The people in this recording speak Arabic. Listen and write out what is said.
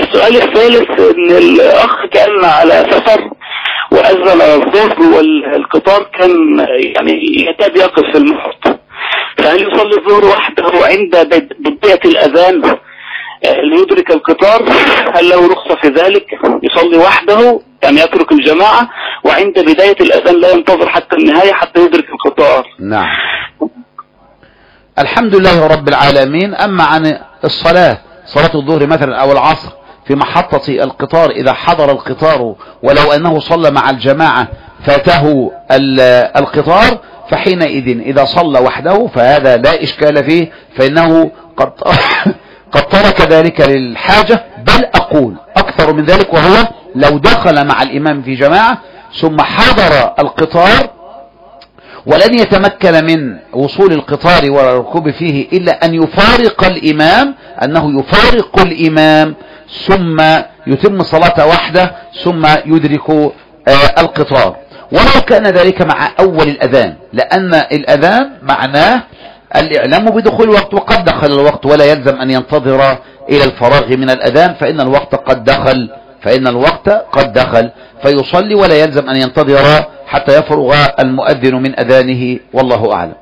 السؤال الثالث ان الاخ كان على سفر واذن الظهر والقطار كان يعني يكاد يقف في المحط، فهل يصلي الظهر وحده عند بداية الاذان ليدرك القطار؟ هل له رخصة في ذلك؟ يصلي وحده يعني يترك الجماعة، وعند بداية الاذان لا ينتظر حتى النهاية حتى يدرك القطار؟ نعم. الحمد لله رب العالمين. أما عن الصلاة، صلاة الظهر مثلا أو العصر في محطة القطار، إذا حضر القطار ولو أنه صلى مع الجماعة فاته القطار، فحينئذ إذا صلى وحده فهذا لا إشكال فيه، فإنه قد ترك ذلك للحاجة. بل أقول أكثر من ذلك، وهو لو دخل مع الإمام في جماعة ثم حضر القطار ولن يتمكن من وصول القطار والركوب فيه إلا أن يفارق الإمام، أنه يفارق الإمام ثم يتم صلاة وحده ثم يدرك القطار. ولو كان ذلك مع أول الأذان، لأن الأذان معناه الإعلام بدخول الوقت، وقد دخل الوقت ولا يلزم أن ينتظر إلى الفراغ من الأذان، فإن الوقت قد دخل فيصلي ولا يلزم أن ينتظر حتى يفرغ المؤذن من أذانه، والله أعلم.